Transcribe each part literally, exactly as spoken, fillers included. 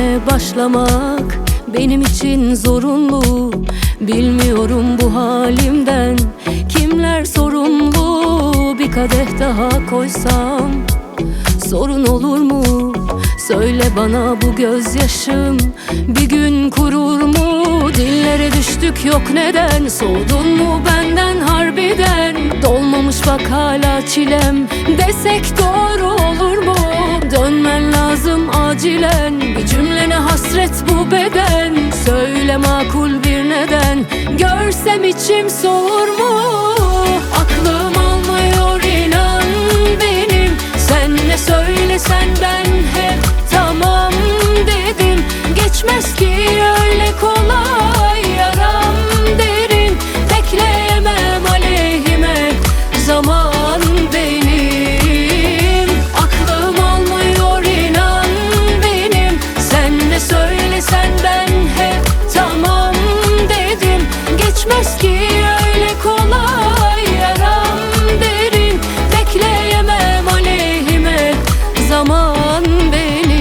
senle başlamak benim için zorunlu. Bilmiyorum bu halimden kimler sorumlu. Bir kadeh daha koysam sorun olur mu? Söyle bana, bu gözyaşım bir gün kurur mu? Dillere düştük, yok neden? Soğudun mu benden harbiden? Dolmamış bak hala çilem desek doğru olur mu? Dönmen lazım acilen, bir cümlene hasret bu beden. Söyle makul bir neden, görsem içim soğur mu? Aklım almıyor inan benim, sen ne söylesen ben hep tamam dedim. Geçmez ki öyle kolay, yaram derin. Bekleyemem aleyhime zaman benim. Aklım almıyor inan benim, sen ne söylesen ben hep tamam dedim. Geçmez ki öyle kolay, yaram derin. Bekleyemem aleyhime zaman benim.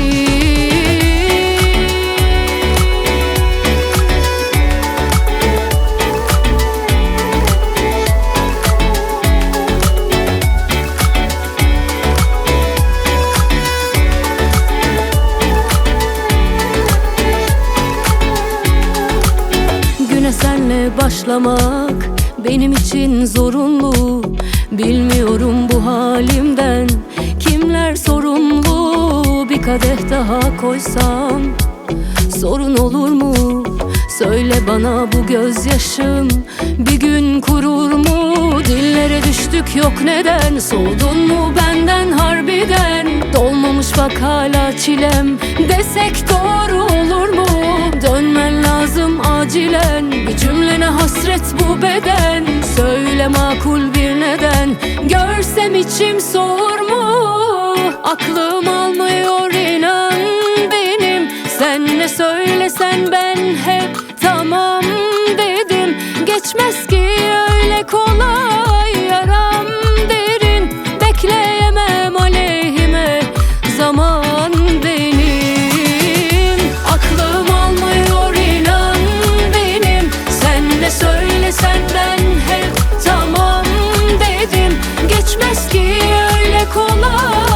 Güne senle başlamak benim için zorunlu. Bilmiyorum bu halimden kimler sorumlu. Bir kadeh daha koysam sorun olur mu? Söyle bana, bu gözyaşım bir gün kurur mu? Dillere düştük, yok neden? Soğudun mu benden harbiden? Dolmamış bak hala çilem desek doğru olur mu? Dönmen lazım acilen, bir cümlene hasret bu beden. Söyle makul bir neden, görsem içim soğur mu? Aklım almıyor inan benim, sen ne söylesen ben hep tamam dedim. Geçmez ki öyle kolay, yaram derin. Bekleyemem aleyhime zaman benim. Aklım almıyor inan benim, sen ne söylesen ben hep tamam dedim. Geçmez ki öyle kolay,